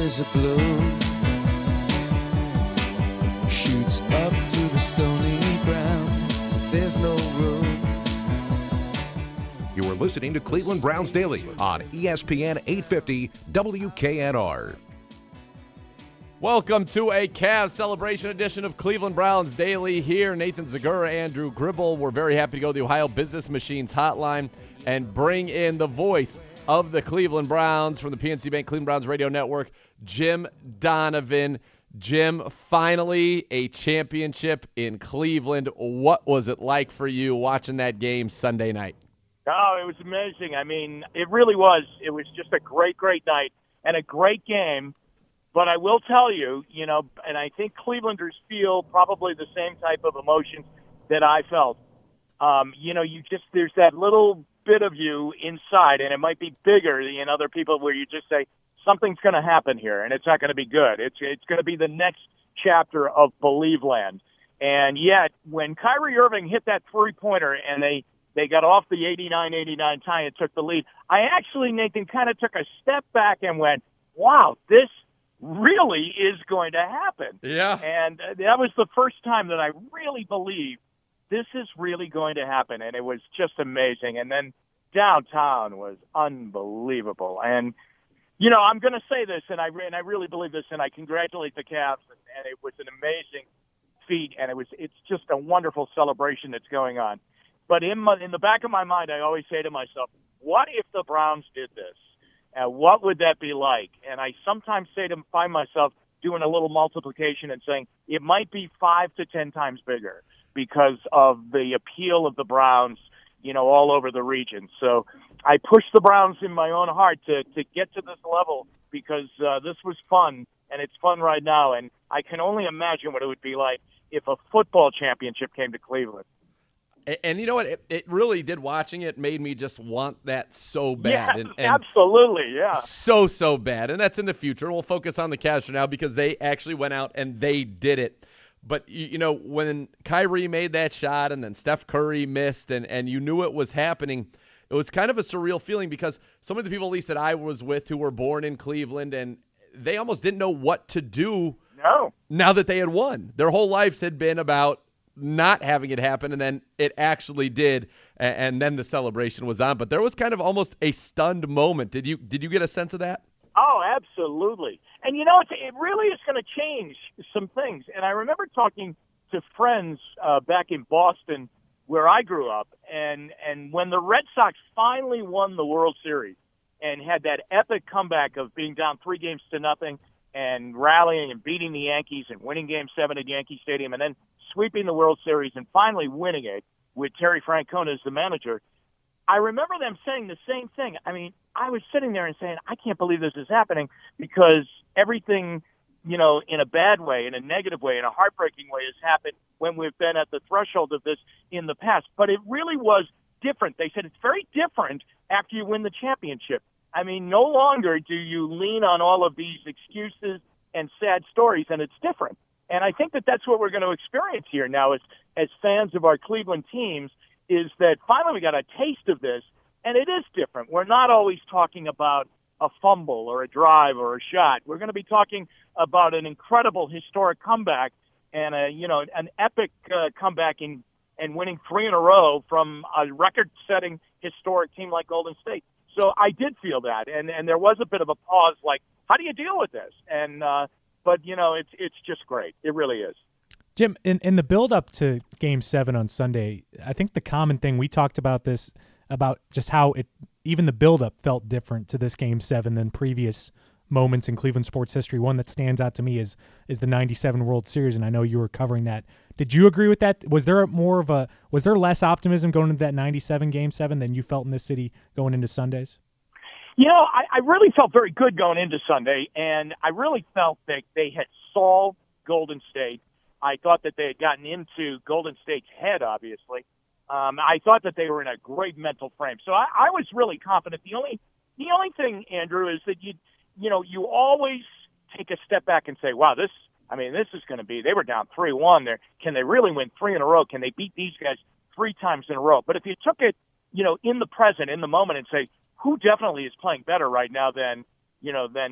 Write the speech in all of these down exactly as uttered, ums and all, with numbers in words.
is a blow, shoots up through the stony ground, there's no road. You are listening to Cleveland Browns Daily on E S P N eight fifty W K N R. Welcome to a Cavs celebration edition of Cleveland Browns Daily here. Nathan Zagura, Andrew Gribble. We're very happy to go to the Ohio Business Machines hotline and bring in the voice of the Cleveland Browns from the P N C Bank Cleveland Browns Radio Network, Jim Donovan. Jim, finally a championship in Cleveland. What was it like for you watching that game Sunday night? Oh, it was amazing. I mean, it really was. It was just a great, great night and a great game. But I will tell you, you know, and I think Clevelanders feel probably the same type of emotions that I felt. Um, you know, you just, there's that little bit of you inside, and it might be bigger than other people where you just say, something's going to happen here, and it's not going to be good. It's it's going to be the next chapter of Believeland. And yet, when Kyrie Irving hit that three-pointer and they, they got off the eighty-nine eighty-nine tie and took the lead, I actually, Nathan, kind of took a step back and went, wow, this really is going to happen. Yeah. And that was the first time that I really believed this is really going to happen. And it was just amazing. And then downtown was unbelievable. And, you know, I'm going to say this, and I, and I really believe this, and I congratulate the Cavs. And, and it was an amazing feat. And it was, it's just a wonderful celebration that's going on. But in my, in the back of my mind, I always say to myself, what if the Browns did this? Uh, what would that be like? And I sometimes say to find myself doing a little multiplication and saying it might be five to ten times bigger because of the appeal of the Browns, you know, all over the region. So I pushed the Browns in my own heart to, to get to this level because uh, this was fun, and it's fun right now. And I can only imagine what it would be like if a football championship came to Cleveland. And, and you know what? It, it really did. Watching it made me just want that so bad. Yeah, and, and absolutely, yeah. So, so bad. And that's in the future. We'll focus on the Cavs for now because they actually went out and they did it. But, you, you know, when Kyrie made that shot and then Steph Curry missed and, and you knew it was happening, it was kind of a surreal feeling because some of the people, at least that I was with, who were born in Cleveland, and they almost didn't know what to do no. now that they had won. Their whole lives had been about not having it happen, and then it actually did, and, and then the celebration was on. But there was kind of almost a stunned moment. Did you did you get a sense of that? Oh, absolutely. And, you know, it's, it really is going to change some things. And I remember talking to friends uh, back in Boston where I grew up, and, and when the Red Sox finally won the World Series and had that epic comeback of being down three games to nothing and rallying and beating the Yankees and winning Game seven at Yankee Stadium and then sweeping the World Series and finally winning it with Terry Francona as the manager, I remember them saying the same thing. I mean, I was sitting there and saying, I can't believe this is happening because everything, you know, in a bad way, in a negative way, in a heartbreaking way has happened when we've been at the threshold of this in the past. But it really was different. They said it's very different after you win the championship. I mean, no longer do you lean on all of these excuses and sad stories, and it's different. And I think that that's what we're going to experience here now as, as fans of our Cleveland teams, is that finally we got a taste of this, and it is different. We're not always talking about a fumble or a drive or a shot. We're going to be talking about an incredible historic comeback and a, you know, an epic uh, comeback in, and winning three in a row from a record-setting historic team like Golden State. So I did feel that, and, and there was a bit of a pause, like, how do you deal with this? And uh, but you know, it's it's just great. It really is. Jim, in, in the build-up to Game seven on Sunday, I think the common thing, we talked about this, about just how it even the build-up felt different to this Game seven than previous moments in Cleveland sports history. One that stands out to me is is the ninety-seven World Series, and I know you were covering that. Did you agree with that? Was there more of a was there less optimism going into that ninety-seven Game seven than you felt in this city going into Sundays? You know, I, I really felt very good going into Sunday, and I really felt that they had solved Golden State. I thought that they had gotten into Golden State's head, obviously. Um, I thought that they were in a great mental frame. So I, I was really confident. The only the only thing, Andrew, is that you you know, you always take a step back and say, wow, this, I mean, this is going to be, they were down three one there. Can they really win three in a row? Can they beat these guys three times in a row? But if you took it, you know, in the present, in the moment and say, who definitely is playing better right now than, you know, than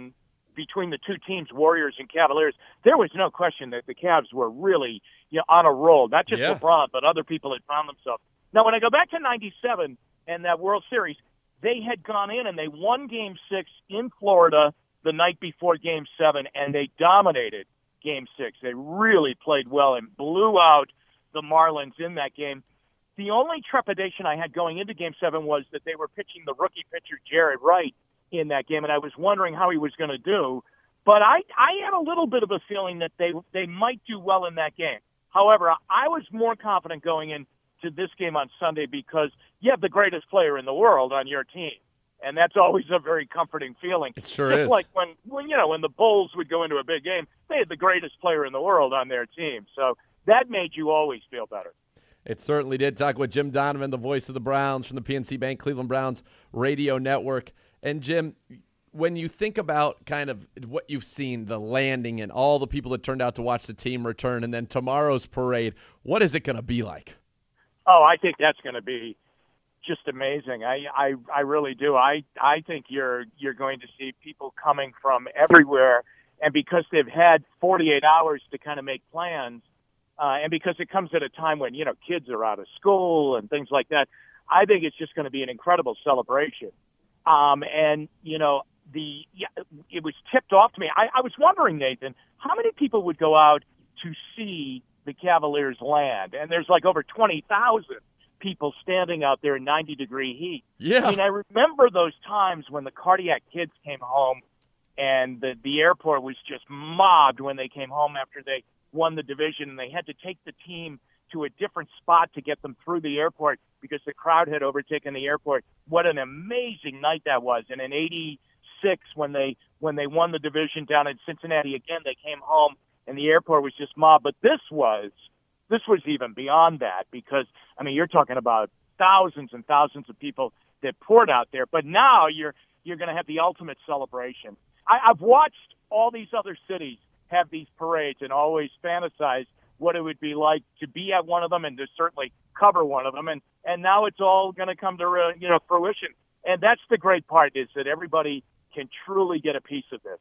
between the two teams, Warriors and Cavaliers, there was no question that the Cavs were really you know, on a roll. Not just Yeah. LeBron, but other people had found themselves. Now, when I go back to ninety-seven and that World Series, they had gone in and they won Game six in Florida the night before Game seven, and they dominated Game six. They really played well and blew out the Marlins in that game. The only trepidation I had going into Game seven was that they were pitching the rookie pitcher, Jared Wright, in that game, and I was wondering how he was going to do. But I, I had a little bit of a feeling that they they might do well in that game. However, I was more confident going into this game on Sunday because you have the greatest player in the world on your team. And that's always a very comforting feeling. It sure Just is. like when, when, you know, when the Bulls would go into a big game, they had the greatest player in the world on their team. So that made you always feel better. It certainly did. Talk with Jim Donovan, the voice of the Browns from the P N C Bank Cleveland Browns radio network. And, Jim, when you think about kind of what you've seen, the landing and all the people that turned out to watch the team return, and then tomorrow's parade, what is it going to be like? Oh, I think that's going to be just amazing. I, I, I really do. I, I think you're you're going to see people coming from everywhere, and because they've had forty-eight hours to kind of make plans, uh, and because it comes at a time when you know kids are out of school and things like that, I think it's just going to be an incredible celebration. Um, and you know, the yeah, it was tipped off to me. I, I was wondering, Nathan, how many people would go out to see the Cavaliers land? And there's like over twenty thousand people standing out there in ninety degree heat. Yeah. I mean, I remember those times when the Cardiac Kids came home and the, the airport was just mobbed when they came home after they won the division, and they had to take the team to a different spot to get them through the airport because the crowd had overtaken the airport. What an amazing night that was. And in eighty-six, when they when they won the division down in Cincinnati again, they came home and the airport was just mobbed. But this was This was even beyond that because, I mean, you're talking about thousands and thousands of people that poured out there. But now you're you're going to have the ultimate celebration. I, I've watched all these other cities have these parades and always fantasized what it would be like to be at one of them and to certainly cover one of them. And, and now it's all going to come to uh, you know fruition. And that's the great part, is that everybody can truly get a piece of this.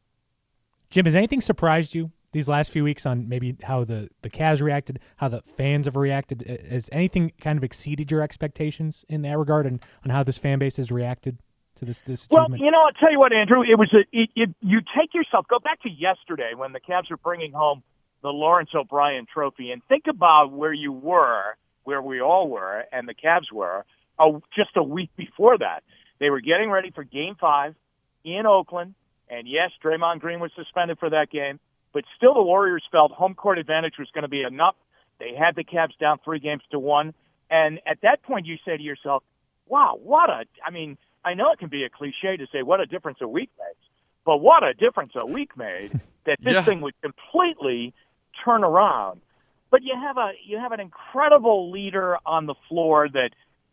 Jim, has anything surprised you these last few weeks on maybe how the, the Cavs reacted, how the fans have reacted? Has anything kind of exceeded your expectations in that regard, and on how this fan base has reacted to this this Well, achievement? you know, I'll tell you what, Andrew. It was a it, it, you take yourself go back to yesterday when the Cavs were bringing home the Lawrence O'Brien Trophy, and think about where you were, where we all were, and the Cavs were uh, just a week before that. They were getting ready for Game Five in Oakland, and yes, Draymond Green was suspended for that game. But still, the Warriors felt home court advantage was going to be enough. They had the Cavs down three games to one. And at that point, you say to yourself, wow, what a – I mean, I know it can be a cliche to say what a difference a week makes, but what a difference a week made that this Yeah. thing would completely turn around. But you have a you have an incredible leader on the floor that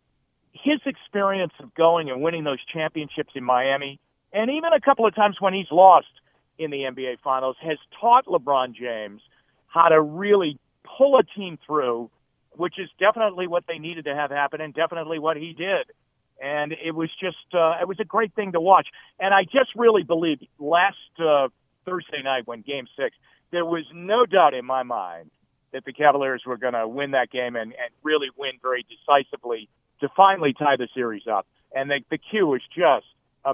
his experience of going and winning those championships in Miami, and even a couple of times when he's lost – in the N B A Finals, has taught LeBron James how to really pull a team through, which is definitely what they needed to have happen and definitely what he did. And it was just, uh, it was a great thing to watch. And I just really believe last uh, Thursday night when Game six, there was no doubt in my mind that the Cavaliers were going to win that game and, and really win very decisively to finally tie the series up. And the, the cue was just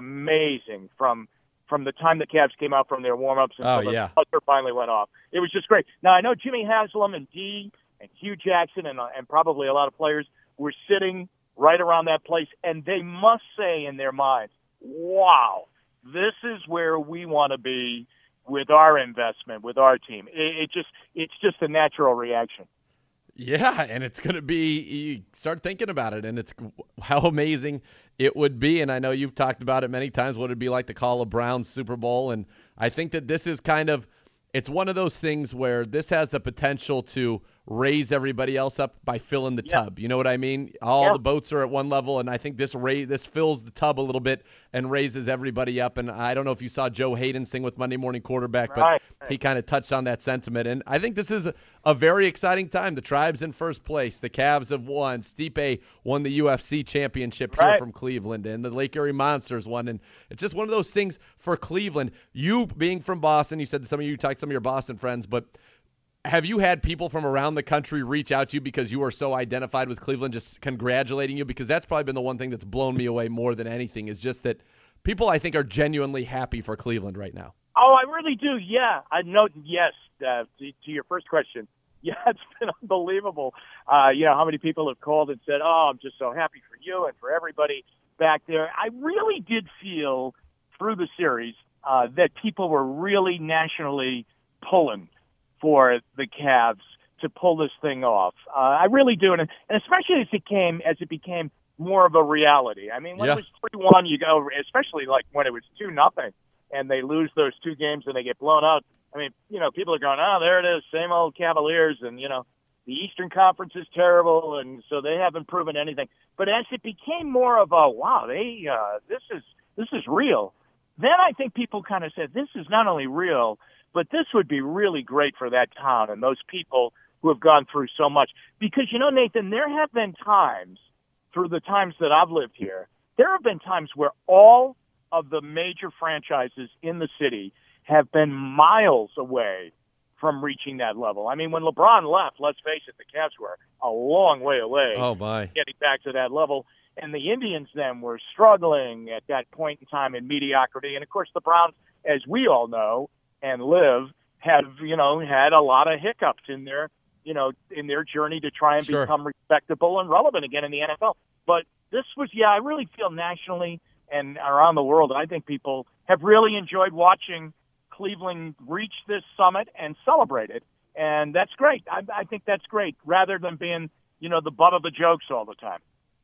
amazing from from the time the Cavs came out from their warm-ups until Oh, yeah. the buzzer finally went off. It was just great. Now, I know Jimmy Haslam and D and Hugh Jackson and, uh, and probably a lot of players were sitting right around that place, and they must say in their minds, wow, this is where we want to be with our investment, with our team. It, it just It's just a natural reaction. Yeah, and it's going to be, you start thinking about it, and it's how amazing it would be. And I know you've talked about it many times, what it'd be like to call a Browns Super Bowl. And I think that this is kind of, it's one of those things where this has the potential to raise everybody else up by filling the Yeah. tub. You know what I mean? All Yeah. the boats are at one level, and I think this ra- this fills the tub a little bit and raises everybody up. And I don't know if you saw Joe Hayden sing with Monday Morning Quarterback, but Right. he kind of touched on that sentiment. And I think this is a, a very exciting time. The Tribe's in first place. The Cavs have won. Stipe won the U F C championship here Right. from Cleveland, and the Lake Erie Monsters won. And it's just one of those things for Cleveland. You being from Boston, you said some of you talked to some of your Boston friends, but have you had people from around the country reach out to you because you are so identified with Cleveland, just congratulating you? Because that's probably been the one thing that's blown me away more than anything, is just that people, I think, are genuinely happy for Cleveland right now. Oh, I really do. Yeah, I know. Yes, uh, to, to your first question, yeah, it's been unbelievable. Uh, you know how many people have called and said, "Oh, I'm just so happy for you and for everybody back there." I really did feel through the series uh, that people were really nationally pulling for the Cavs to pull this thing off. Uh, I really do, and, and especially as it came as it became more of a reality. I mean, when Yeah. it was three one, you go, especially like when it was two nothing, and they lose those two games and they get blown out. I mean, you know, people are going, "Oh, there it is, same old Cavaliers," and you know, the Eastern Conference is terrible, and so they haven't proven anything. But as it became more of a, wow, they uh, this is this is real, then I think people kind of said, this is not only real, but this would be really great for that town and those people who have gone through so much. Because, you know, Nathan, there have been times through the times that I've lived here, there have been times where all of the major franchises in the city have been miles away from reaching that level. I mean, when LeBron left, let's face it, the Cavs were a long way away Oh, my. getting back to that level. And the Indians then were struggling at that point in time in mediocrity. And, of course, the Browns, as we all know and live, have, you know, had a lot of hiccups in their, you know, in their journey to try and Sure. become respectable and relevant again in the N F L. But this was, yeah, I really feel nationally and around the world, I think people have really enjoyed watching Cleveland reach this summit and celebrate it. And that's great. I, I think that's great, rather than being, you know, the butt of the jokes all the time.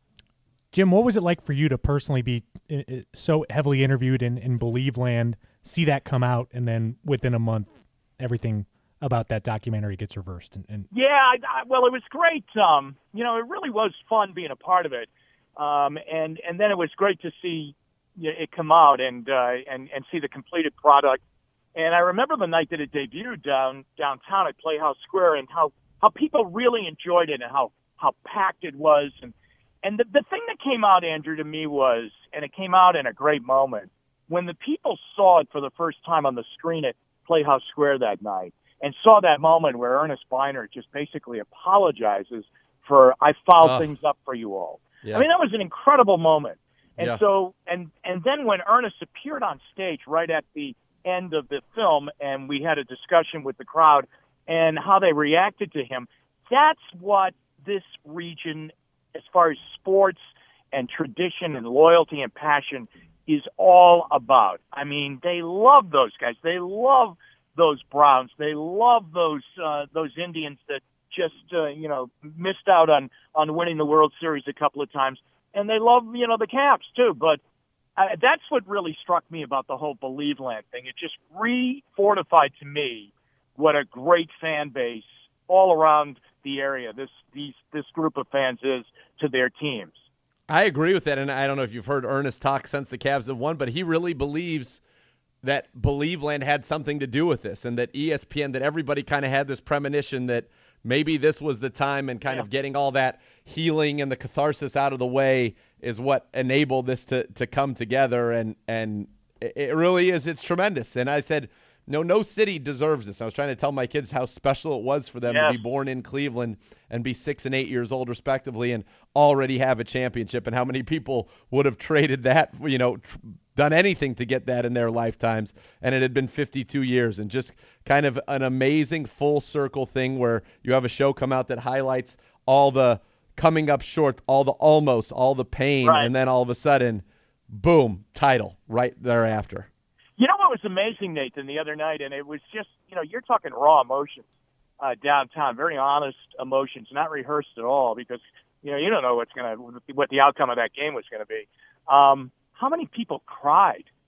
Jim, what was it like for you to personally be uh, uh, so heavily interviewed in, in Believe Land, see that come out, and then within a month, everything about that documentary gets reversed? And, and Yeah, I, I, well, it was great. Um, you know, it really was fun being a part of it, um, and and then it was great to see, you know, it come out and uh, and and see the completed product. And I remember the night that it debuted down downtown at Playhouse Square, and how how people really enjoyed it, and how how packed it was. And and the, the thing that came out, Andrew, to me was, and it came out in a great moment, when the people saw it for the first time on the screen at Playhouse Square that night, and saw that moment where Ernest Biner just basically apologizes for, "I fouled Oh. things up for you all." Yeah. I mean, that was an incredible moment. And Yeah. so, and and then when Ernest appeared on stage right at the end of the film, and we had a discussion with the crowd and how they reacted to him, that's what this region, as far as sports and tradition and loyalty and passion, is all about. I mean, they love those guys. They love those Browns. They love those uh, those Indians that just uh, you know missed out on on winning the World Series a couple of times, and they love you know the Caps too. But uh, that's what really struck me about the whole Believe Land thing. It just re-fortified to me what a great fan base all around the area this these this group of fans is to their teams. I agree with that, and I don't know if you've heard Ernest talk since the Cavs have won, but he really believes that Believe Land had something to do with this, and that E S P N, that everybody kind of had this premonition that maybe this was the time, and kind Yeah. of getting all that healing and the catharsis out of the way is what enabled this to, to come together, and and it it really is. It's tremendous. And I said, no, no city deserves this. I was trying to tell my kids how special it was for them Yes. to be born in Cleveland and be six and eight years old respectively, and already have a championship, and how many people would have traded that, you know, tr- done anything to get that in their lifetimes. And it had been fifty-two years, and just kind of an amazing full circle thing where you have a show come out that highlights all the coming up short, all the almost, all the pain, Right. and then all of a sudden, boom, title right thereafter. You know what was amazing, Nathan, the other night, and it was just, you know, you're talking raw emotions uh, downtown, very honest emotions, not rehearsed at all, because, you know, you don't know what's going to, what the outcome of that game was going to be. Um, how many people cried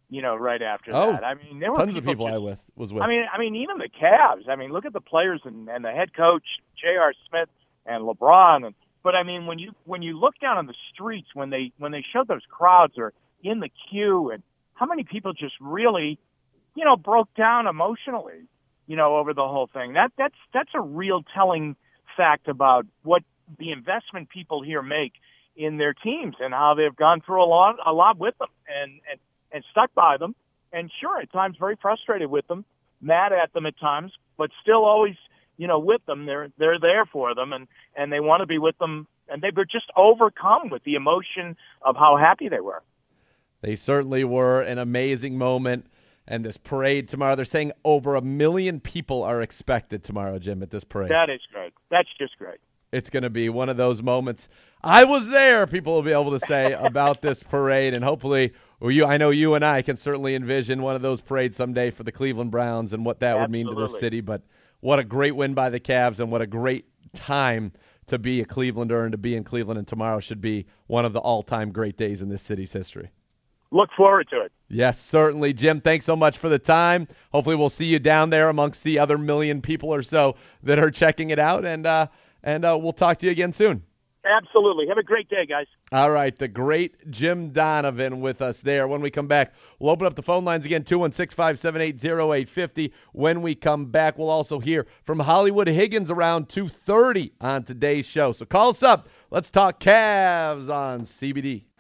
you know, right after Oh, that. I mean, there were tons people of people just, I with was with. I mean, I mean, even the Cavs. I mean, look at the players and, and the head coach J R. Smith and LeBron. And but I mean, when you when you look down on the streets when they when they showed those crowds or in the queue, and how many people just really, you know, broke down emotionally, you know, over the whole thing. That that's that's a real telling fact about what the investment people here make in their teams and how they've gone through a lot a lot with them and and and stuck by them. And sure, at times very frustrated with them, mad at them at times, but still always, you know, with them. They're they're there for them, and, and they want to be with them. And they were just overcome with the emotion of how happy they were. They certainly were. An amazing moment. And this parade tomorrow, they're saying over a million people are expected tomorrow, Jim, at this parade. That is great. That's just great. It's going to be one of those moments. I was there, people will be able to say about this parade, and hopefully, well, you, I know you and I can certainly envision one of those parades someday for the Cleveland Browns and what that Absolutely. would mean to this city. But what a great win by the Cavs, and what a great time to be a Clevelander and to be in Cleveland. And tomorrow should be one of the all-time great days in this city's history. Look forward to it. Yes, certainly. Jim, thanks so much for the time. Hopefully we'll see you down there amongst the other million people or so that are checking it out, and uh, and uh, we'll talk to you again soon. Absolutely. Have a great day, guys. All right, the great Jim Donovan with us there. When we come back, we'll open up the phone lines again, two one six, five seven eight, zero eight five zero. When we come back, we'll also hear from Hollywood Higgins around two thirty on today's show. So call us up. Let's talk Cavs on C B D.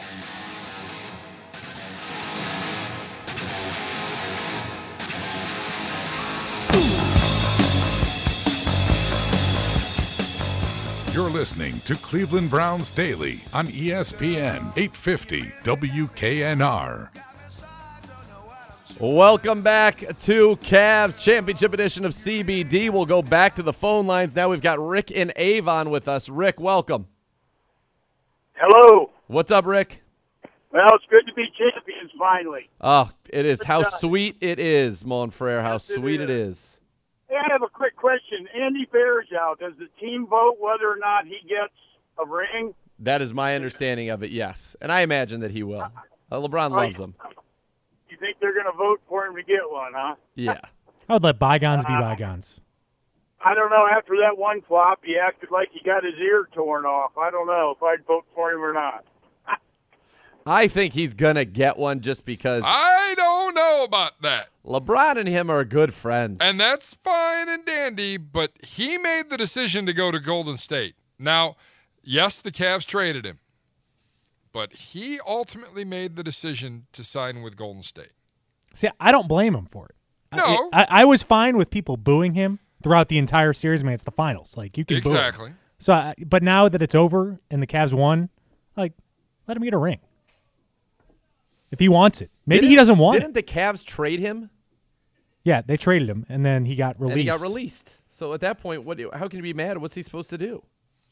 You're listening to Cleveland Browns Daily on E S P N eight fifty W K N R. Welcome back to Cavs Championship Edition of C B D. We'll go back to the phone lines. Now we've got Rick in Avon with us. Rick, welcome. Hello. What's up, Rick? Well, it's good to be champions finally. Oh, it is. How Good job. sweet it is, Monfrere. How Yes, it sweet it is. Hey, I have a quick question. Andy Varejao, does the team vote whether or not he gets a ring? That is my understanding of it, yes. And I imagine that he will. Uh, LeBron Right. loves him. You think they're going to vote for him to get one, huh? Yeah. I would let bygones be Uh, bygones. I don't know. After that one flop, he acted like he got his ear torn off. I don't know if I'd vote for him or not. I think he's going to get one just because I don't know about that. LeBron and him are good friends. And that's fine and dandy, but he made the decision to go to Golden State. Now, yes, the Cavs traded him, but he ultimately made the decision to sign with Golden State. See, I don't blame him for it. No. I, I, I was fine with people booing him throughout the entire series. I mean, it's the finals. Like, you can boo him. Exactly. So, I, but now that it's over and the Cavs won, like, let him get a ring. If he wants it. Maybe Didn't- he doesn't want Didn't it. the Cavs trade him? Yeah, they traded him, and then he got released. And he got released. So at that point, what? do- How can you be mad? What's he supposed to do?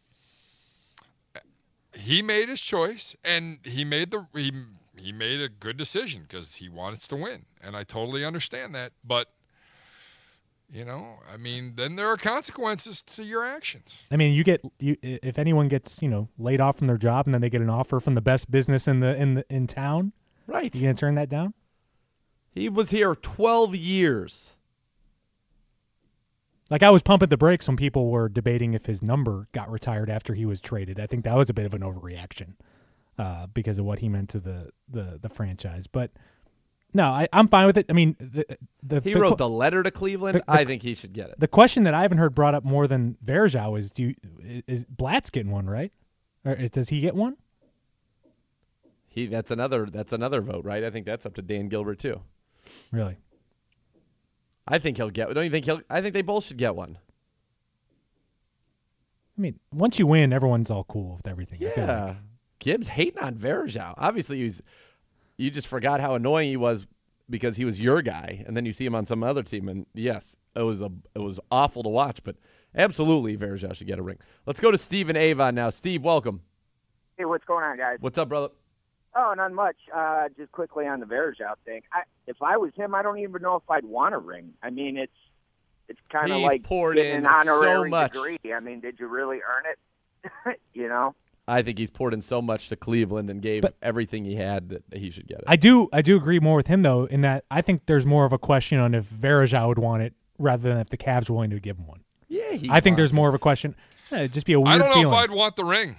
He made his choice, and he made the he, he made a good decision because he wants to win, and I totally understand that. But you know, I mean, then there are consequences to your actions. I mean, you get you if anyone gets you know laid off from their job and then they get an offer from the best business in the in the in town, Right. you gonna turn that down? He was here twelve years. Like, I was pumping the brakes when people were debating if his number got retired after he was traded. I think that was a bit of an overreaction uh, because of what he meant to the the, the franchise. But no, I, I'm fine with it. I mean, the the He the, wrote que- the letter to Cleveland. the- the- I think he should get it. the question that I haven't heard brought up more than Varejao is: Do you, is Blatt's getting one, right? Or is, does he get one? He that's another that's another vote, right? I think that's up to Dan Gilbert too. Really? I think he'll get. Don't you think he'll? I think they both should get one. I mean, once you win, everyone's all cool with everything. I feel like. Yeah. Gibbs hating on Varejao. Obviously, he's. You just forgot how annoying he was because he was your guy, and then you see him on some other team, and yes, it was a it was awful to watch, but absolutely, Varejao should get a ring. Let's go to Steve in Avon now. Steve, welcome. Hey, what's going on, guys? What's up, brother? Oh, not much. Uh, just quickly on the Varejao thing. I, if I was him, I don't even know if I'd want a ring. I mean, it's it's kind of He's like poured getting in an honorary so much. degree. I mean, did you really earn it? You know? I think he's poured in so much to Cleveland and gave But- everything he had that he should get it. I do I do agree more with him, though, in that I think there's more of a question on if Varejao would want it rather than if the Cavs were willing to give him one. yeah, he I think there's wants more it. of a question. Eh, it'd just be a weird I don't know feeling. if I'd want the ring.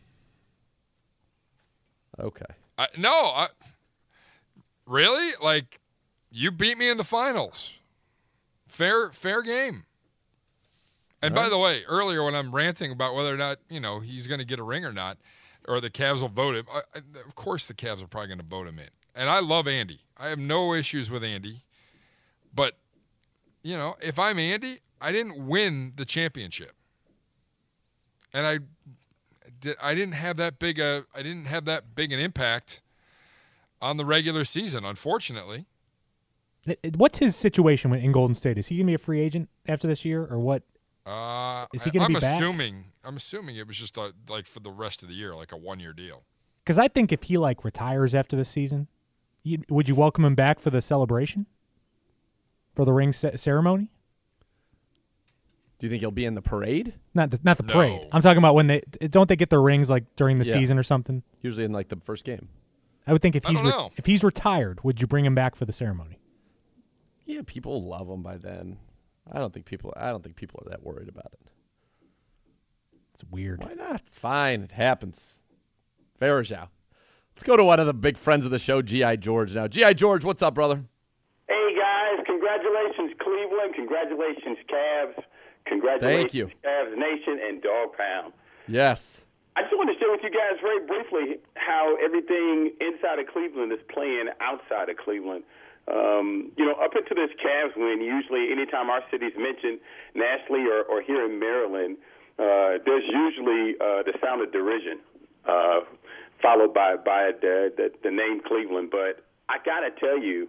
Okay. I, no, I, really? Like, you beat me in the finals. Fair, fair game. And by the way, earlier when I'm ranting about whether or not you know he's going to get a ring or not, or the Cavs will vote him, I, I, of course the Cavs are probably going to vote him in. And I love Andy. I have no issues with Andy. But you know, if I'm Andy, I didn't win the championship, and I did. I didn't have that big a. I didn't have that big an impact on the regular season, unfortunately. It- it- What's his situation in Golden State? Is he going to be a free agent after this year, or what? Uh, Is he I- gonna I'm be back? assuming. I'm assuming it was just a, like for the rest of the year, like a one-year deal. Because I think if he like retires after this season, you, would you welcome him back for the celebration, for the ring ce- ceremony? Do you think he'll be in the parade? Not the, not the No. parade. I'm talking about when they don't they get their rings like during the Yeah. season or something. Usually in like the first game. I would think if I he's don't re- know. if he's retired, would you bring him back for the ceremony? Yeah, people will love him by then. I don't think people. I don't think people are that worried about it. It's weird. Why not? It's fine. It happens. Varejao. Let's go to one of the big friends of the show, G I. George now. G I. George, what's up, brother? Hey, guys. Congratulations, Cleveland. Congratulations, Cavs. Congratulations, Thank you. Cavs Nation and Dog Pound. Yes. I just want to share with you guys very briefly how everything inside of Cleveland is playing outside of Cleveland. Um, you know, up into this Cavs win, usually anytime our city's mentioned nationally or, or here in Maryland, uh, there's usually uh, the sound of derision, uh, followed by, by the, the, the name Cleveland. But I got to tell you,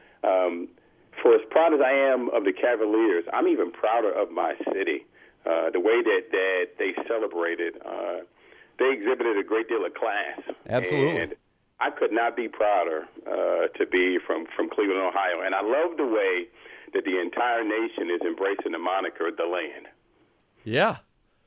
um, for as proud as I am of the Cavaliers, I'm even prouder of my city. Uh, the way that, that they celebrated, uh, they exhibited a great deal of class. Absolutely. And I could not be prouder uh, to be from, from Cleveland, Ohio. And I love the way that the entire nation is embracing the moniker, the land. Yeah.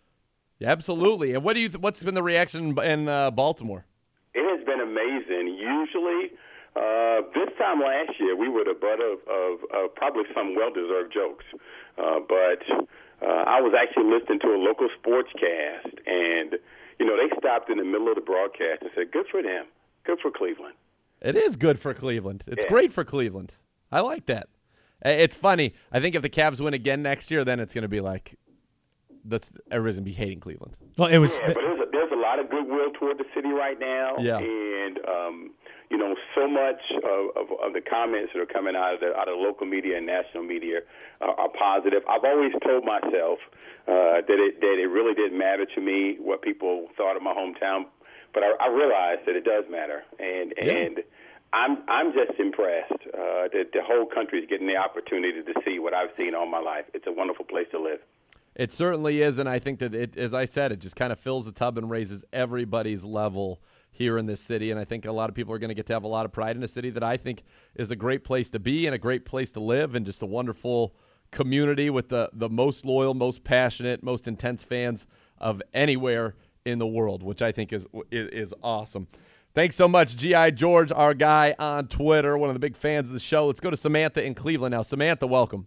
Yeah, absolutely. And what do you? Th- what's been the reaction in, in uh, Baltimore? It has been amazing. Usually, uh, this time last year, we were the butt of, of, of probably some well-deserved jokes. Uh, but uh, I was actually listening to a local sportscast, and, you know, they stopped in the middle of the broadcast and said, good for them. Good for Cleveland. It is good for Cleveland. It's Yeah. great for Cleveland. I like that. Uh, It's funny. I think if the Cavs win again next year, then it's going to be like, that's everybody's going to be hating Cleveland. Well, it was. Yeah, but there's a, there's a lot of goodwill toward the city right now. Yeah. And, um, you know, so much of, of, of the comments that are coming out of the, out of the local media and national media are, are positive. I've always told myself uh, that, it, that it really didn't matter to me what people thought of my hometown. But I, I realized that it does matter. And, Yeah. and I'm, I'm just impressed uh, that the whole country is getting the opportunity to see what I've seen all my life. It's a wonderful place to live. It certainly is, and I think that, it, as I said, it just kind of fills the tub and raises everybody's level here in this city, and I think a lot of people are going to get to have a lot of pride in a city that I think is a great place to be and a great place to live and just a wonderful community with the, the most loyal, most passionate, most intense fans of anywhere in the world, which I think is is, is awesome. Thanks so much, G I. George, our guy on Twitter, one of the big fans of the show. Let's go to Samantha in Cleveland now. Samantha, welcome.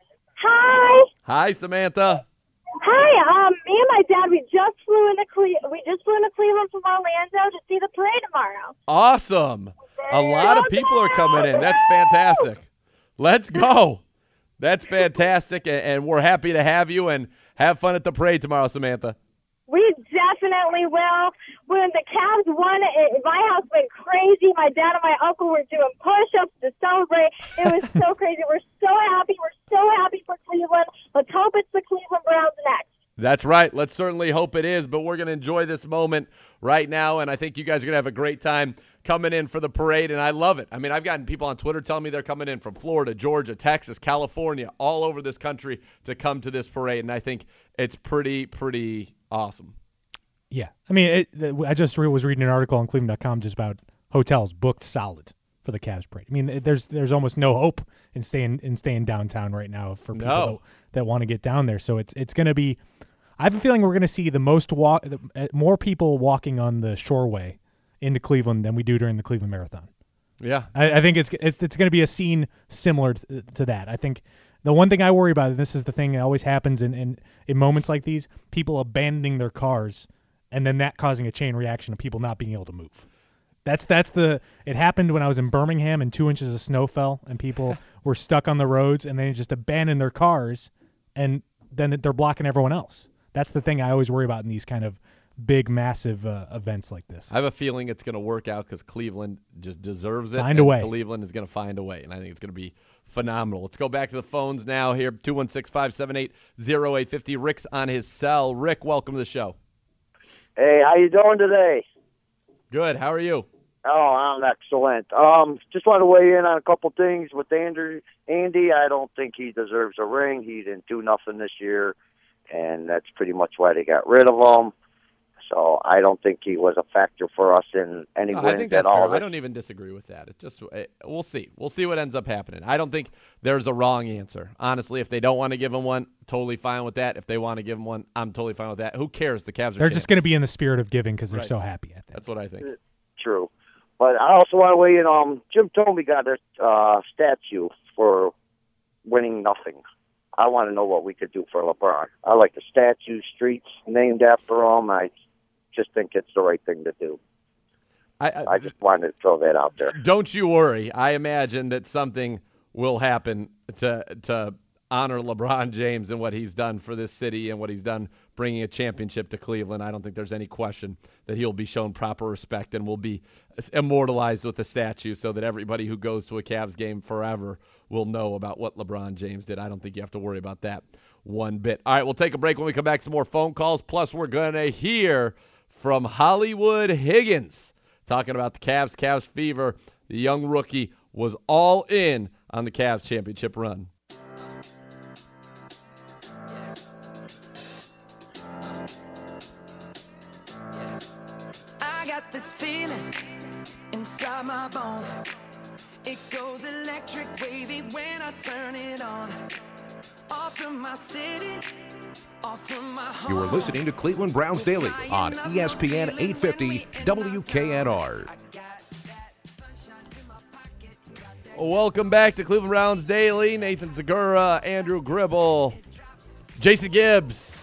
Hi. Hi, Samantha. Hi. Um, me and my dad, we just flew into Cle- we just flew into Cleveland from Orlando to see the parade tomorrow. Awesome. A lot of people are coming in. That's fantastic. Let's go. That's fantastic, and, and we're happy to have you, and have fun at the parade tomorrow, Samantha. We definitely will. When the Cavs won, it, my house went crazy. My dad and my uncle were doing push-ups to celebrate. It was so crazy. We're so happy. We're so happy for Cleveland. Let's hope it's the Cleveland Browns next. That's right. Let's certainly hope it is, but we're going to enjoy this moment right now, and I think you guys are going to have a great time coming in for the parade, and I love it. I mean, I've gotten people on Twitter telling me they're coming in from Florida, Georgia, Texas, California, all over this country to come to this parade, and I think it's pretty, pretty awesome. Yeah, I mean, it, I just re- was reading an article on Cleveland dot com just about hotels booked solid for the Cavs parade. I mean, it- there's there's almost no hope in staying in staying downtown right now for people No. that, that want to get down there. So it's it's going to be I have a feeling we're going to see the most walk, more people walking on the Shoreway into Cleveland than we do during the Cleveland Marathon. Yeah, I, I think it's it's going to be a scene similar to, to that. I think the one thing I worry about, and this is the thing that always happens in, in in moments like these, people abandoning their cars, and then that causing a chain reaction of people not being able to move. That's that's the. It happened when I was in Birmingham and two inches of snow fell and people were stuck on the roads and they just abandoned their cars, and then they're blocking everyone else. That's the thing I always worry about in these kind of big, massive uh, events like this. I have a feeling it's going to work out because Cleveland just deserves it. Find a way. Cleveland is going to find a way, and I think it's going to be phenomenal. Let's go back to the phones now here. two one six, five seven eight, zero eight five zero. Rick's on his cell. Rick, welcome to the show. Hey, how you doing today? Good. How are you? Oh, I'm excellent. Um, just want to weigh in on a couple things with Andrew. Andy, I don't think he deserves a ring. He didn't do nothing this year, and that's pretty much why they got rid of him. So I don't think he was a factor for us in any no, wins I think at that's all. fair. I don't even disagree with that. It just it, we'll see. We'll see what ends up happening. I don't think there's a wrong answer. Honestly, if they don't want to give him one, totally fine with that. If they want to give him one, I'm totally fine with that. Who cares? The Cavs are They're champs. just going to be in the spirit of giving because they're Right. so happy. I think. That's what I think. True. But I also want to weigh in on Jim Thome got a uh, statue for winning nothing. I want to know what we could do for LeBron. I like the statue, streets named after him. I just think it's the right thing to do. I, I, I just wanted to throw that out there. Don't you worry. I imagine that something will happen to to honor LeBron James and what he's done for this city and what he's done bringing a championship to Cleveland. I don't think there's any question that he'll be shown proper respect and will be immortalized with a statue so that everybody who goes to a Cavs game forever will know about what LeBron James did. I don't think you have to worry about that one bit. All right, we'll take a break. When we come back, some more phone calls. Plus, we're going to hear from Hollywood Higgins talking about the Cavs, Cavs fever. The young rookie was all in on the Cavs championship run. I got this feeling inside my bones. It goes electric wavy when I turn it on. Off from my city, off from my home. You are listening to Cleveland Browns Daily on E S P N eight fifty W K N R. Welcome back to Cleveland Browns Daily. Nathan Zagura, Andrew Gribble, Jason Gibbs.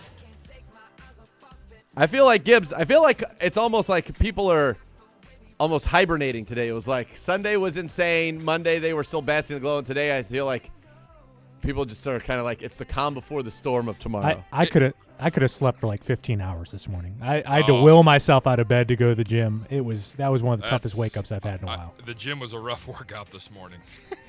I feel like Gibbs, I feel like it's almost like people are almost hibernating today. It was like Sunday was insane. Monday they were still basking in the glow. And today I feel like people just are kind of like it's the calm before the storm of tomorrow. I could have I could have slept for like fifteen hours this morning. I, I had to will myself out of bed to go to the gym. It was that was one of the That's- toughest wake ups I've had in a while. I, the gym was a rough workout this morning.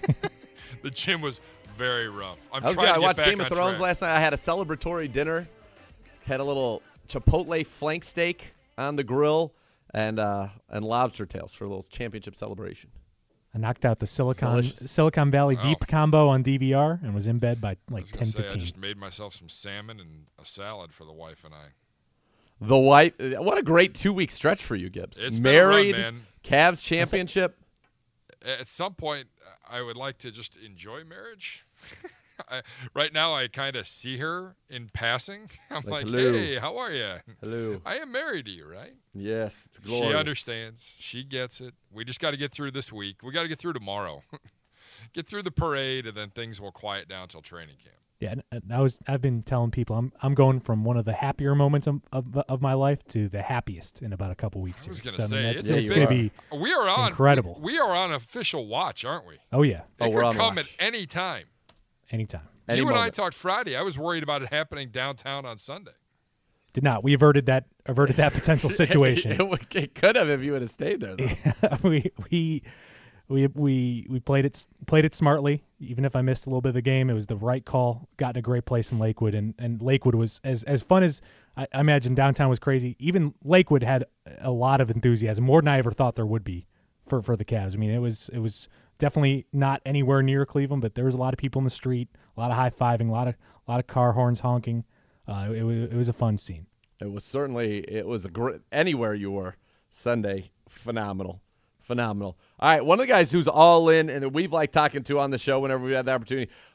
The gym was very rough. I'm I, was trying good. I to get watched back Game of on Thrones track. last night. I had a celebratory dinner. Had a little Chipotle flank steak on the grill and uh, and lobster tails for a little championship celebration. I knocked out the Silicon Delicious. Silicon Valley Wow. Deep combo on D V R and was in bed by I like was gonna ten say, I fifteen. just made myself some salmon and a salad for the wife and I. The wife, what a great two-week stretch for you, Gibbs. It's been a run, Married, man. Cavs championship. At some point, I would like to just enjoy marriage. I, right now, I kind of see her in passing. I'm Like, like, hello. hey, how are you? Hello. I am married to you, right? Yes, it's glorious. She understands. She gets it. We just got to get through this week. We got to get through tomorrow. Get through the parade, and then things will quiet down till training camp. Yeah, and- and I was I've been telling people I'm I'm going from one of the happier moments of of, of my life to the happiest in about a couple weeks. I was here. going to So, I say, mean, that's, it's, a it's big- going to be we are on incredible. We, we are on official watch, aren't we? Oh yeah, Oh, It we're could on come watch. at any time. anytime. Any you and I moment. talked Friday. I was worried about it happening downtown on Sunday. Did not. We averted that averted that potential situation. it, would- it could have if you would have stayed there, though. we we we we we played it played it smartly. Even if I missed a little bit of the game, it was the right call. Got in a great place in Lakewood, and, and Lakewood was as as fun as I, I imagine. Downtown was crazy. Even Lakewood had a lot of enthusiasm, more than I ever thought there would be for for the Cavs. I mean, it was it was definitely not anywhere near Cleveland, but there was a lot of people in the street, a lot of high fiving, a lot of a lot of car horns honking. Uh, it was it was a fun scene. It was certainly, it was a great, anywhere you were Sunday, phenomenal, phenomenal. All right, one of the guys who's all in and that we've liked talking to on the show whenever we had the opportunity,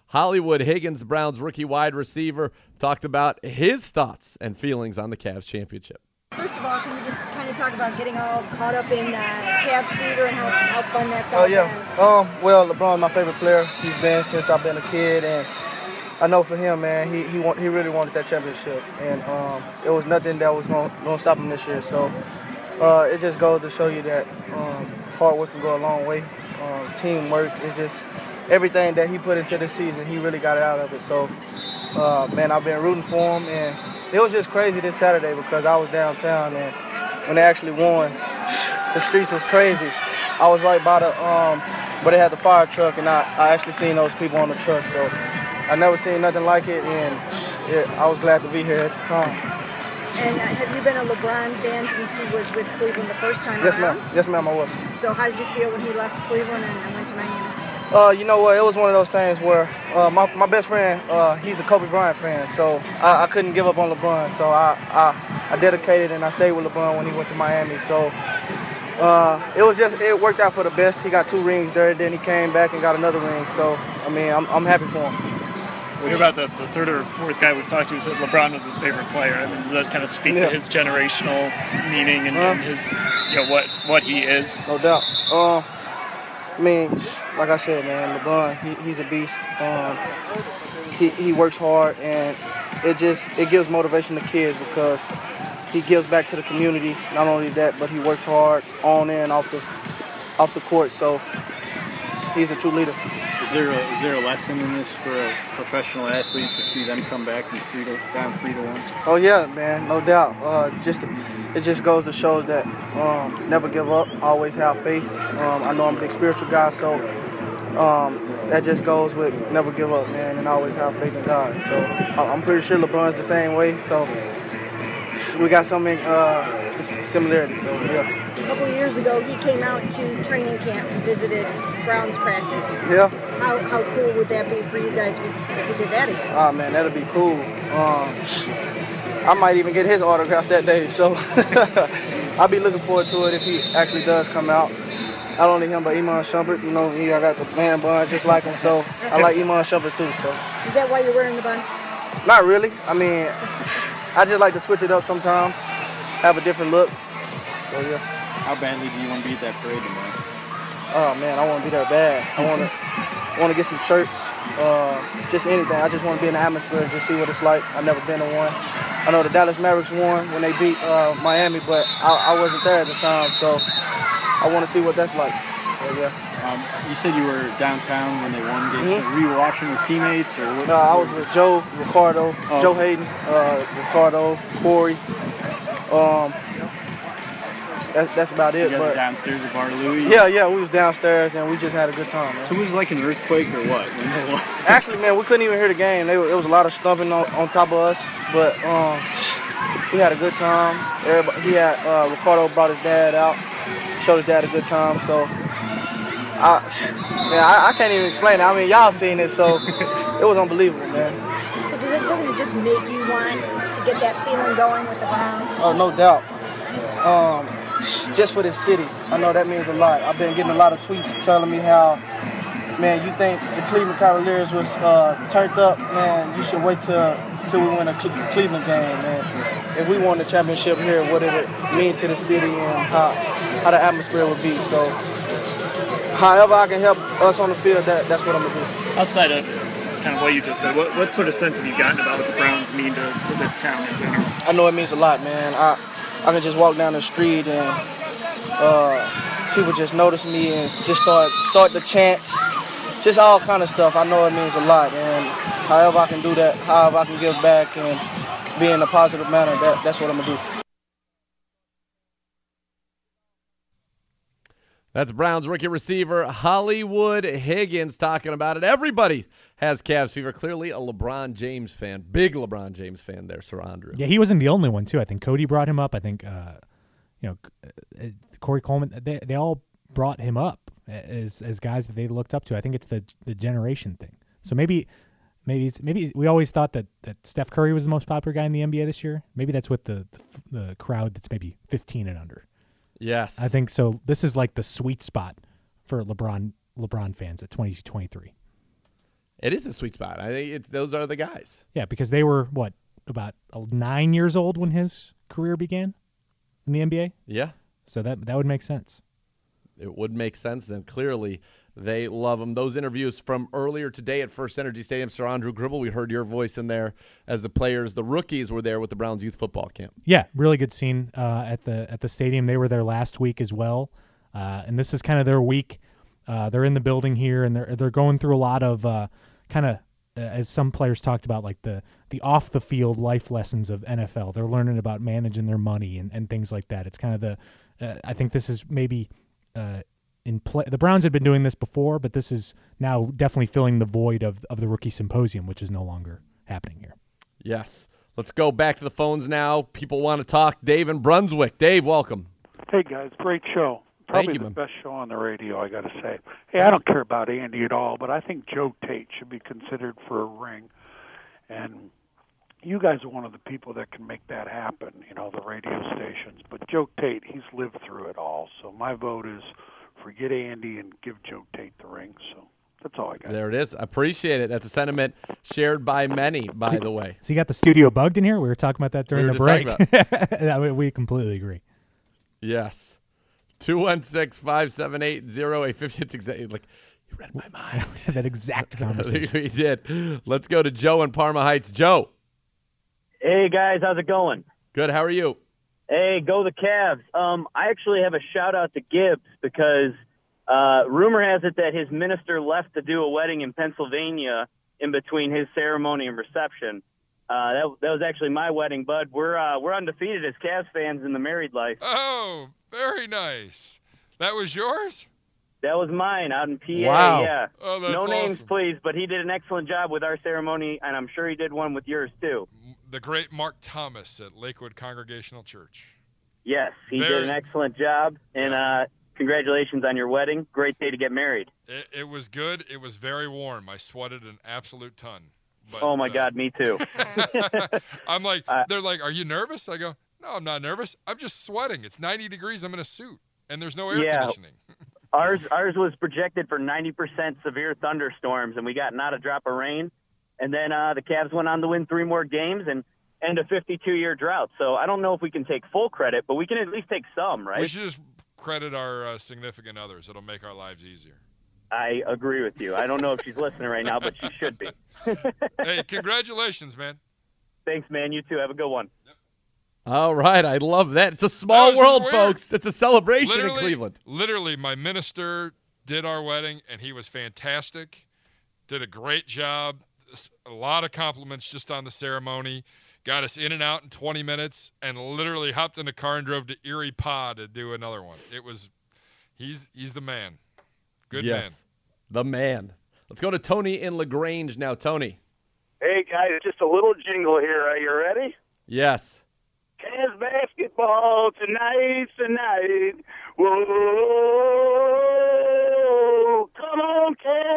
Hollywood Higgins, Browns rookie wide receiver, talked about his thoughts and feelings on the Cavs championship. First of all, can you just kind of talk about getting all caught up in uh, Cavs fever and how, how fun that's all Oh, yeah. Um, well, LeBron's my favorite player. He's been since I've been a kid, and I know for him, man, he he, want, he really wanted that championship, and um, there was nothing that was going to stop him this year. So uh, it just goes to show you that um, hard work can go a long way. Um, teamwork is just everything that he put into the season. He really got it out of it. So, uh, man, I've been rooting for him, and it was just crazy this Saturday because I was downtown, and when they actually won, the streets was crazy. I was right by the um, where they had the fire truck, and I, I actually seen those people on the truck. So I never seen nothing like it, and it, I was glad to be here at the time. And uh, have you been a LeBron fan since he was with Cleveland the first time Yes, around? ma'am. Yes, ma'am, I was. So how did you feel when he left Cleveland and, and went to Miami? Uh, you know what? It was one of those things where uh, my, my best friend, uh, he's a Kobe Bryant fan, so I, I couldn't give up on LeBron. So I, I, I dedicated and I stayed with LeBron when he went to Miami. So uh, it was just, it worked out for the best. He got two rings there, then he came back and got another ring. So, I mean, I'm, I'm happy for him. We hear about the, the third or fourth guy we've talked to who said LeBron was his favorite player. I mean, does that kind of speak Yeah. to his generational meaning and, Uh, and his, you know, what, what he is? No doubt. Um, I mean, like I said, man, LeBron, he, he's a beast. Um, he, he works hard, and it just it gives motivation to kids because he gives back to the community. Not only that, but he works hard on and off the off the court. So he's a true leader. Is there a, is there a lesson in this for a professional athlete to see them come back and three to, down three to one? Oh yeah, man, no doubt. Uh, just it just goes to show that um, never give up, always have faith. Um, I know I'm a big spiritual guy, so um, that just goes with never give up, man, and always have faith in God. So I- I'm pretty sure LeBron's the same way. So we got some uh, similarity. So yeah. A couple of years ago, he came out to training camp and visited Browns practice. Yeah. How, how cool would that be for you guys if you, if you did that again? Oh man, that'd be cool. Um, I might even get his autograph that day. So I'll be looking forward to it if he actually does come out. Not only him, but Iman Shumpert. You know, he I got the man bun just like him. So I like Iman Shumpert too. So Is that why you're wearing the bun? not really. I mean, I just like to switch it up sometimes, have a different look. So yeah. How badly do you want to be at that parade tomorrow? Oh man, I want to be there bad. I want to, I want to get some shirts, uh, just anything. I just want to be in the atmosphere and just see what it's like. I've never been to one. I know the Dallas Mavericks won when they beat uh, Miami, but I, I wasn't there at the time, so I want to see what that's like. So yeah. Um, you said you were downtown when they won games. Mhm. Were you watching with teammates or what? No, I was with Joe, Ricardo, Oh. Joe Hayden, uh, Ricardo, Corey. Um, that's that's about You it. guys But were downstairs at Bar Louie? yeah, yeah, we was downstairs and we just had a good time, man. So it was like an earthquake or what? When they won? Actually, man, we couldn't even hear the game. They, were- there was a lot of stumping on, on top of us, but um, we had a good time. Everybody, he had uh, Ricardo brought his dad out, showed his dad a good time. So, I, man, I, I can't even explain it. I mean, y'all seen it, so it was unbelievable, man. So does it, doesn't it just make you want to get that feeling going with the Browns? Oh, no doubt. Um, just for this city, I know that means a lot. I've been getting a lot of tweets telling me how, man, you think the Cleveland Cavaliers was uh, turned up, man, you should wait till, till we win a Cle- Cleveland game, man. If we won the championship here, what did it mean to the city and how, how the atmosphere would be? So, however I can help us on the field, that, that's what I'm going to do. Outside of kind of what you just said, what, what sort of sense have you gotten about what the Browns mean to, to this town in general? I know it means a lot, man. I I can just walk down the street and uh, people just notice me and just start start the chants, just all kind of stuff. I know it means a lot, and however I can do that, however I can give back and be in a positive manner, that, that's what I'm gonna do. That's Browns rookie receiver Hollywood Higgins talking about it. Everybody has Cavs fever. Clearly a LeBron James fan. Big LeBron James fan there, Sir Andrew. Yeah, he wasn't the only one, too. I think Cody brought him up. I think, uh, you know, uh, Corey Coleman, they they all brought him up as as guys that they looked up to. I think it's the the generation thing. So maybe maybe it's, maybe we always thought that, that Steph Curry was the most popular guy in the N B A this year. Maybe that's with the, the, the crowd that's maybe fifteen and under. Yes. I think so. This is like the sweet spot for LeBron LeBron fans at twenty-two twenty-three. It is a sweet spot. I think it, those are the guys. Yeah, because they were, what, about nine years old when his career began in the N B A? Yeah. So that that would make sense. It would make sense. Then clearly they love him. Those interviews from earlier today at First Energy Stadium, Sir Andrew Gribble, we heard your voice in there as the players, the rookies were there with the Browns youth football camp. Yeah, really good scene uh, at the at the stadium. They were there last week as well, uh, and this is kind of their week. Uh, they're in the building here, and they're they're going through a lot of uh, kind of, uh, as some players talked about, like the the off the field life lessons of N F L. They're learning about managing their money and, and things like that. It's kind of the, uh, I think this is maybe uh, in play. The Browns had been doing this before, but this is now definitely filling the void of of the rookie symposium, which is no longer happening here. Yes. Let's go back to the phones now. People want to talk. Dave in Brunswick. Dave, welcome. Hey, guys. Great show. Probably Thank you, the man. best show on the radio, I got to say. Hey, I don't care about Andy at all, but I think Joe Tate should be considered for a ring. And you guys are one of the people that can make that happen, you know, the radio stations. But Joe Tate, he's lived through it all. So my vote is forget Andy and give Joe Tate the ring. So that's all I got. There it is. Appreciate it. That's a sentiment shared by many, by See- the way. So you got the studio bugged in here? We were talking about that during We the were just break. talking I mean, we completely agree. Yes. two one six, five seven eight, zero eight five zero. It's exactly like you read my mind. That exact conversation. We did. Let's go to Joe in Parma Heights. Joe. Hey, guys. How's it going? Good. How are you? Hey, go the Cavs. Um, I actually have a shout-out to Gibbs because uh, rumor has it that his minister left to do a wedding in Pennsylvania in between his ceremony and reception. Uh, that, that was actually my wedding, bud. We're uh, we're undefeated as Cavs fans in the married life. Oh, very nice. That was yours? That was mine out in P A. Wow. Yeah. Oh, that's no names, awesome. please, but he did an excellent job with our ceremony, and I'm sure he did one with yours too. The great Mark Thomas at Lakewood Congregational Church. Yes, he Very- did an excellent job, and uh, congratulations on your wedding. Great day to get married. It, it was good. It was very warm. I sweated an absolute ton. But, oh my uh, God, me too. I'm like, they're like, are you nervous? I go, no, I'm not nervous. I'm just sweating. It's ninety degrees. I'm in a suit, and there's no air Yeah. conditioning. Ours ours was projected for ninety percent severe thunderstorms, and we got not a drop of rain. And then uh, the Cavs went on to win three more games and end a fifty-two-year drought. So I don't know if we can take full credit, but we can at least take some, right? We should just credit our uh, significant others. It'll make our lives easier. I agree with you. I don't know if she's listening right now, but she should be. Hey, congratulations, man. Thanks, man. You too. Have a good one. All right. I love that. It's a small That was world, weird. folks. It's a celebration literally, in Cleveland. Literally, my minister did our wedding, and he was fantastic. Did a great job. A lot of compliments just on the ceremony. Got us in and out in twenty minutes, and literally hopped in a car and drove to Erie Pa to do another one. It was, he's he's the man. Good man. Yes. The man. Let's go to Tony in LaGrange now. Tony. Hey, guys, just a little jingle here. Are you ready? Yes. Cavs basketball tonight, tonight. Whoa, come on,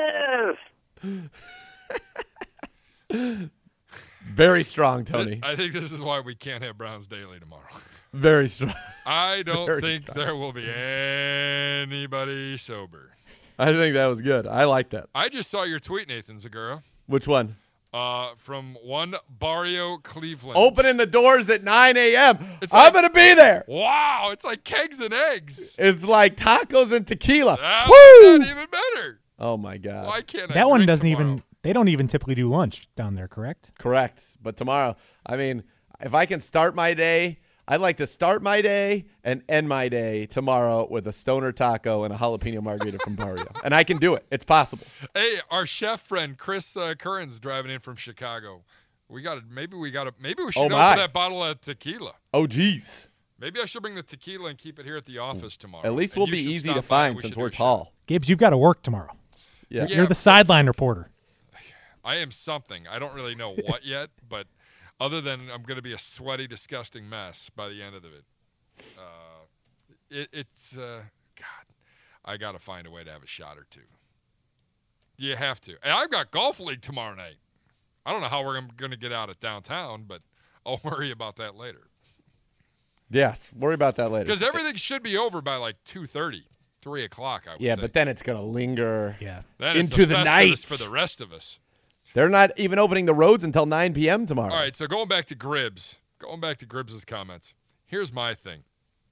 Cavs. Very strong, Tony. I think this is why we can't have Browns Daily tomorrow. Very strong. I don't Very think strong. there will be anybody sober. I think that was good. I like that. I just saw your tweet, Nathan Zagura, Which one? uh, from one Barrio Cleveland. Opening the doors at nine a.m. It's I'm like- going to be there. Wow, it's like kegs and eggs. It's like tacos and tequila. That's Woo! not even better. Oh, my God. Why can't I That one drink doesn't tomorrow? even, they don't even typically do lunch down there, correct? Correct. But tomorrow, I mean, if I can start my day, I'd like to start my day and end my day tomorrow with a stoner taco and a jalapeno margarita from Barrio. And I can do it. It's possible. Hey, our chef friend Chris uh, Curran's driving in from Chicago. We got to maybe we got to maybe we should Oh, open my. that bottle of tequila. Oh, geez. Maybe I should bring the tequila and keep it here at the office tomorrow. At least And we'll you be should easy stop to by. find We since should do we're a show. tall. Gibbs, you've got to work tomorrow. Yeah. Yeah. You're the sideline reporter. I am something. I don't really know what yet, but other than I'm going to be a sweaty, disgusting mess by the end of it. Uh, it it's uh, God. I got to find a way to have a shot or two. You have to. And I've got golf league tomorrow night. I don't know how we're going to get out at downtown, but I'll worry about that later. Yes. Worry about that later. Because everything should be over by like two thirty, three o'clock, I would Yeah, think. but then it's going to linger yeah. Then it's into a the Festivus night. for the rest of us. They're not even opening the roads until nine p.m. tomorrow. All right, so going back to Gribbs, going back to Gribbs' comments, here's my thing.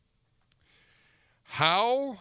How?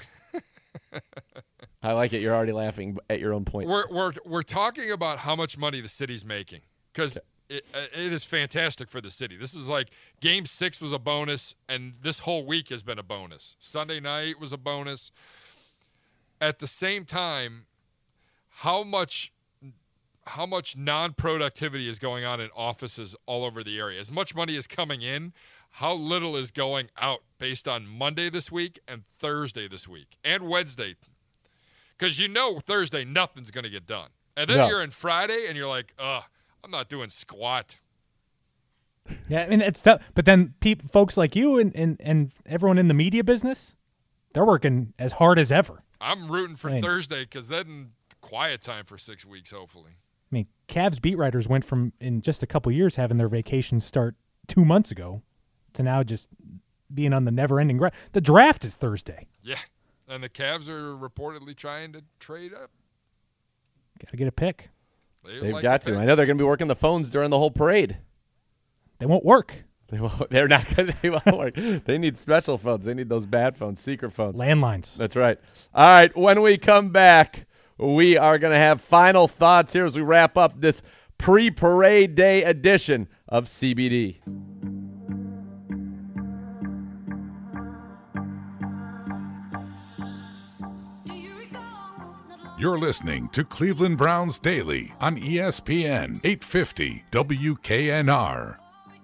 I like it. You're already laughing at your own point. We're we're we're talking about how much money the city's making because it it is fantastic for the city. This is like Game Six was a bonus, and this whole week has been a bonus. Sunday night was a bonus. At the same time, how much how much non-productivity is going on in offices all over the area? As much money is coming in, how little is going out based on Monday this week and Thursday this week and Wednesday? Because you know Thursday nothing's going to get done. And then No. you're in Friday and you're like, ugh, I'm not doing squat. Yeah, I mean it's tough. But then people, folks like you and, and, and everyone in the media business, they're working as hard as ever. I'm rooting for I mean- Thursday because then quiet time for six weeks, hopefully. I mean, Cavs beat writers went from in just a couple years having their vacation start two months ago to now just being on the never-ending grind. The draft is Thursday. Yeah. And the Cavs are reportedly trying to trade up. Got to get a pick. They They've like got the to. pick. I know they're going to be working the phones during the whole parade. They won't work. They won't, they're not going to. They won't work. They need special phones. They need those bad phones, secret phones. Landlines. That's right. All right. When we come back, we are going to have final thoughts here as we wrap up this pre-parade day edition of C B D. You're listening to Cleveland Browns Daily on E S P N eight fifty W K N R.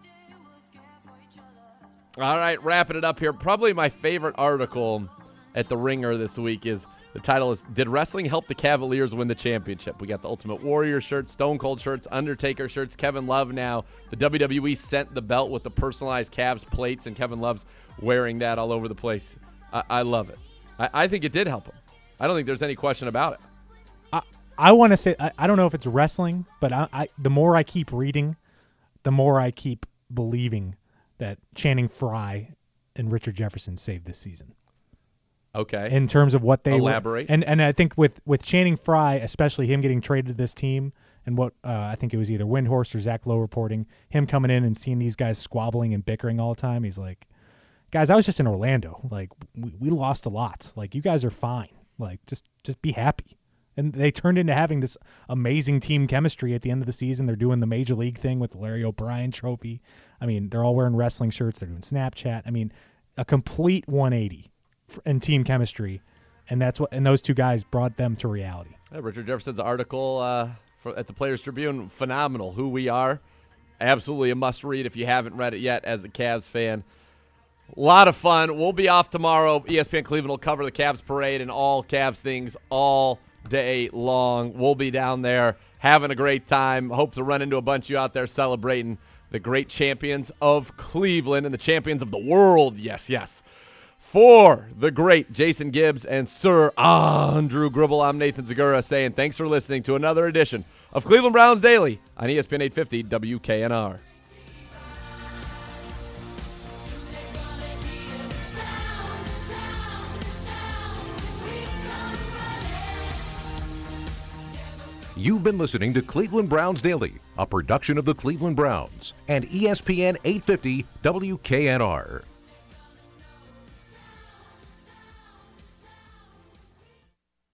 All right, wrapping it up here. Probably my favorite article at The Ringer this week is, the title is, Did Wrestling Help the Cavaliers Win the Championship? We got the Ultimate Warrior shirts, Stone Cold shirts, Undertaker shirts, Kevin Love now. The W W E sent the belt with the personalized Cavs plates, and Kevin Love's wearing that all over the place. I, I love it. I, I think it did help him. I don't think there's any question about it. I, I want to say, I, I don't know if it's wrestling, but I, I the more I keep reading, the more I keep believing that Channing Frye and Richard Jefferson saved this season. Okay. In terms of what they Elaborate. Were, and and I think with, with Channing Frye, especially him getting traded to this team, and what uh, I think it was either Windhorst or Zach Lowe reporting, him coming in and seeing these guys squabbling and bickering all the time, he's like, guys, I was just in Orlando. Like, we, we lost a lot. Like, you guys are fine. Like, just just be happy. And they turned into having this amazing team chemistry at the end of the season. They're doing the Major League thing with the Larry O'Brien trophy. I mean, they're all wearing wrestling shirts. They're doing Snapchat. I mean, a complete one eighty in team chemistry. And that's what. And those two guys brought them to reality. Yeah, Richard Jefferson's article uh, for, at the Players Tribune, phenomenal. Who we are. Absolutely a must-read if you haven't read it yet as a Cavs fan. A lot of fun. We'll be off tomorrow. E S P N Cleveland will cover the Cavs parade and all Cavs things all day long. We'll be down there having a great time. Hope to run into a bunch of you out there celebrating the great champions of Cleveland and the champions of the world. Yes, yes. For the great Jason Gibbs and Sir Andrew Gribble, I'm Nathan Zagura saying thanks for listening to another edition of Cleveland Browns Daily on E S P N eight fifty W K N R. You've been listening to Cleveland Browns Daily, a production of the Cleveland Browns and E S P N eight fifty W K N R.